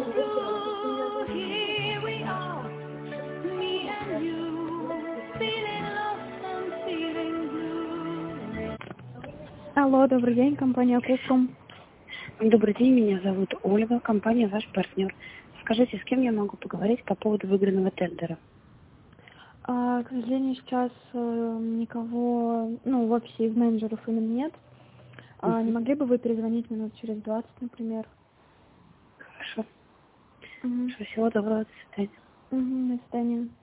through, here we are, me and you, feeling lost and feeling blue. Алло, добрый день, компания Купрум. Добрый день, меня зовут Ольга, компания «Ваш партнер». Скажите, с кем я могу поговорить по поводу выигранного тендера? К сожалению, сейчас никого, в офисе из менеджеров именно нет. Не могли бы вы перезвонить минут через 20, например? Хорошо. Всего доброго, до свидания. До свидания.